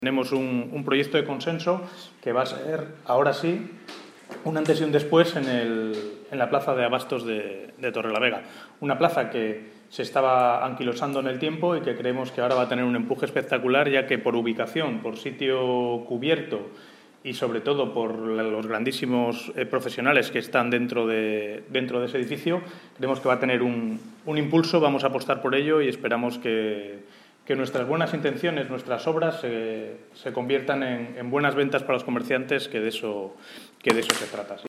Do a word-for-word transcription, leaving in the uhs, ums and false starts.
Tenemos un, un proyecto de consenso que va a ser, ahora sí, un antes y un después en, el, en la plaza de abastos de, de Torrelavega. Una plaza que se estaba anquilosando en el tiempo y que creemos que ahora va a tener un empuje espectacular, ya que por ubicación, por sitio cubierto y sobre todo por los grandísimos eh, profesionales que están dentro de, dentro de ese edificio, creemos que va a tener un, un impulso. Vamos a apostar por ello y esperamos que que nuestras buenas intenciones, nuestras obras se, se conviertan en, en buenas ventas para los comerciantes, que de eso, que de eso se trata.